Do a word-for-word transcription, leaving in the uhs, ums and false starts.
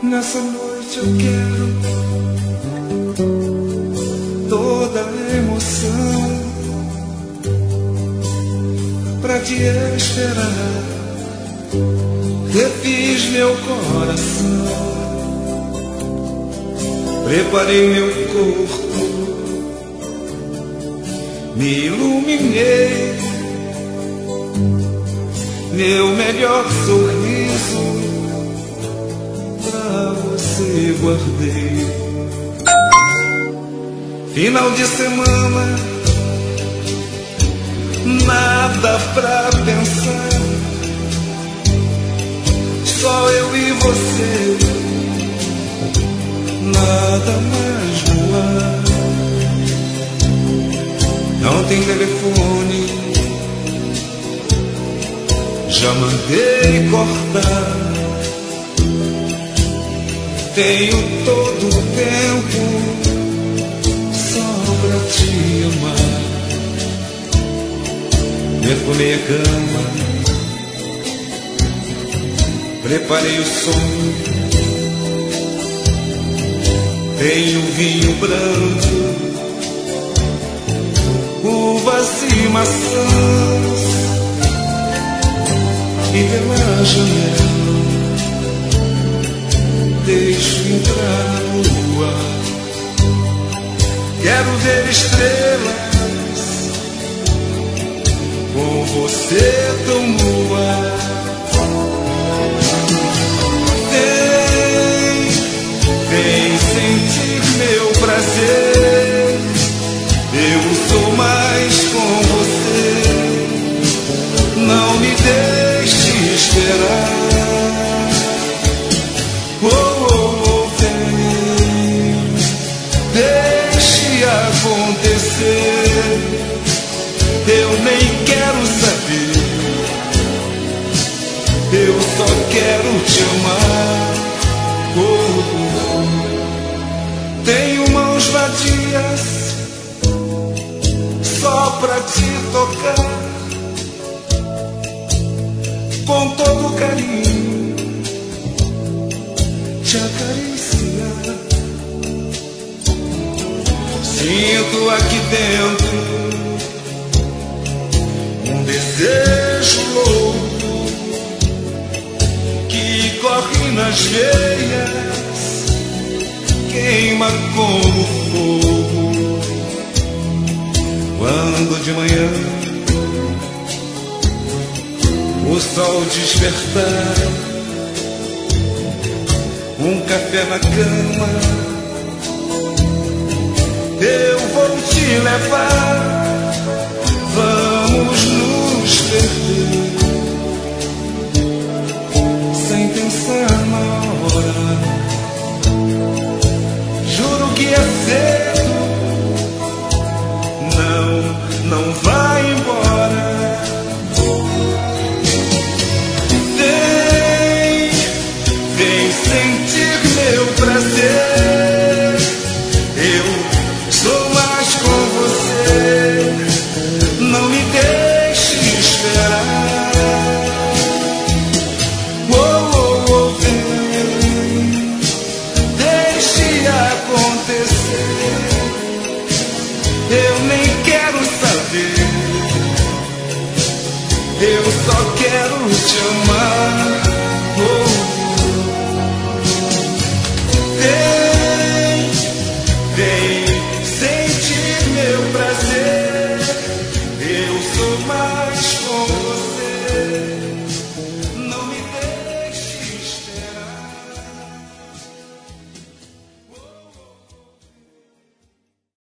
Nessa noite eu quero toda a emoção pra te esperar. Refiz meu coração, preparei meu corpo, me iluminei, meu melhor sorriso pra você guardei. Final de semana, nada pra pensar, só eu e você, nada mais no ar. Não tem telefone, já mandei cortar. Tenho todo o tempo só pra te amar. Perfumei a cama, preparei o som. Tenho vinho branco, uvas e maçãs, e pela janela deixo entrar o ar. Quero ver estrelas com você tão no ar. Vem, vem sentir meu prazer. Eu sou mais com você. Não me deixe esperar. Oh, oh, oh, vem, deixe acontecer. Eu nem quero saber, eu só quero te amar. Oh, oh, oh. Tenho mãos vadias só pra te tocar, com todo carinho te acariciar. Sinto aqui dentro um desejo louco que corre nas veias, queima como fogo. Quando de manhã o sol despertar, um café na cama, eu vou te levar. Vamos nos perder sem pensar na hora. Juro que é cedo, não, não vai embora. Vem, vem sentir meu prazer. Eu sou mais com você. Não me deixe esperar. Oh, oh, oh, vem, deixe acontecer. Eu nem quero saber, eu só quero te amar. Oh, vem, vem sentir meu prazer.